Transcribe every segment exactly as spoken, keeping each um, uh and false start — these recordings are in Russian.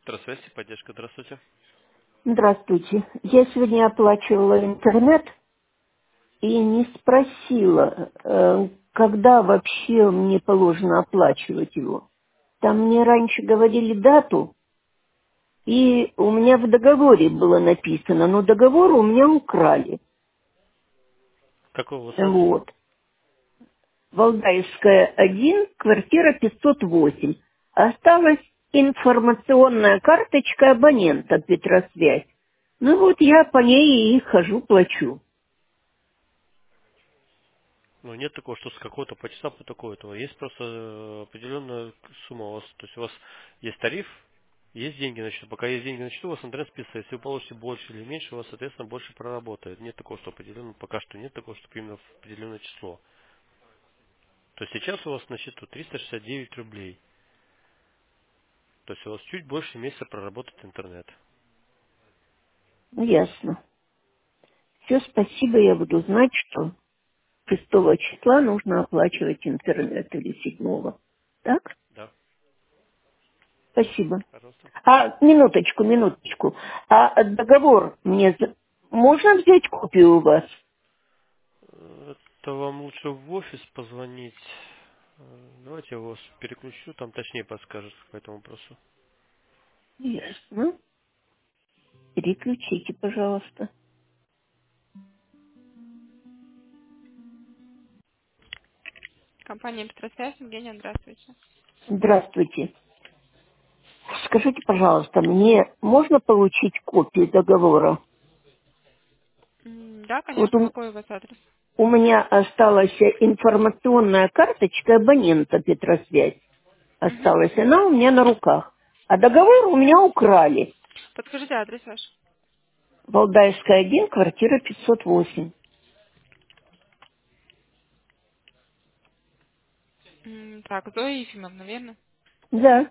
Здравствуйте, поддержка, здравствуйте. Здравствуйте. Я сегодня оплачивала интернет и не спросила, э, когда вообще мне положено оплачивать его. Там мне раньше говорили дату, и у меня в договоре было написано, но договор у меня украли. Какой у вас адрес? Вот. Валдаевская, один, квартира пятьсот восемь. Осталась информационная карточка абонента Петросвязь. Ну вот я по ней и хожу, плачу. Ну, нет такого, что с какого-то по часа по такого-то. Есть просто э, определенная сумма у вас. То есть у вас есть тариф, есть деньги на счету. Пока есть деньги на счету, у вас интернет списывается. Если вы получите больше или меньше, у вас, соответственно, больше проработает. Нет такого, что определенно, пока что нет такого, что именно в определенное число. То есть сейчас у вас на счету триста шестьдесят девять рублей. То есть у вас чуть больше месяца проработает интернет. Ну, ясно. Все, спасибо, я буду знать, что шестого числа нужно оплачивать интернет или седьмого. Так? Да, Спасибо. пожалуйста. А, минуточку, минуточку. А договор мне... за- Можно взять копию у вас? Э, Это вам лучше в офис позвонить. Э, Давайте я вас переключу, там точнее подскажет по этому вопросу. Ясно. Переключите, пожалуйста. Компания «Петросвязь», Евгения, здравствуйте. Здравствуйте. Скажите, пожалуйста, мне можно получить копию договора? М, Да, Вот конечно, у, какой у вас адрес? у меня осталась информационная карточка абонента Петросвязь. Мгм. Осталась она у меня на руках. А договор у меня украли. Подскажите адрес ваш. Валдаевская, один, квартира пятьсот восемь. М, Так, Зоя Ефимовна, верно? Да,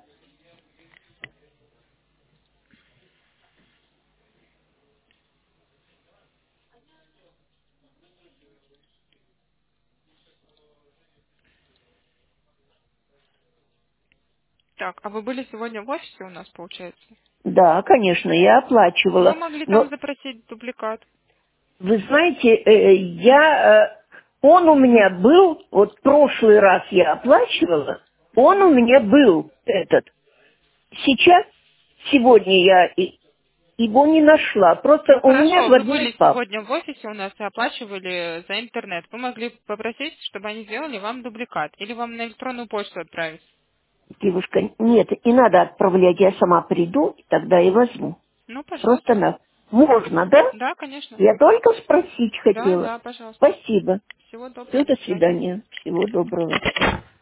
Так, а вы были сегодня в офисе у нас, получается? да, конечно, я Вы оплачивала. могли там Но запросить дубликат. вы знаете, э, я, э, он у меня был, вот прошлый раз я оплачивала, он у Мгм. меня был этот. Сейчас, сегодня я и- его не нашла. Просто Ну у меня хорошо, в вы одной были папке. сегодня в офисе у нас и оплачивали за интернет. Вы могли попросить, чтобы они сделали вам дубликат. Или вам на электронную почту отправить. Девушка, нет, не надо отправлять, я сама приду, и тогда и возьму. Ну, Просто пожалуйста. на. Можно, да? Да, конечно. Я только спросить Да, хотела. да, пожалуйста. Спасибо. Всего Все, доброго, до до свидания. свидания. Всего доброго.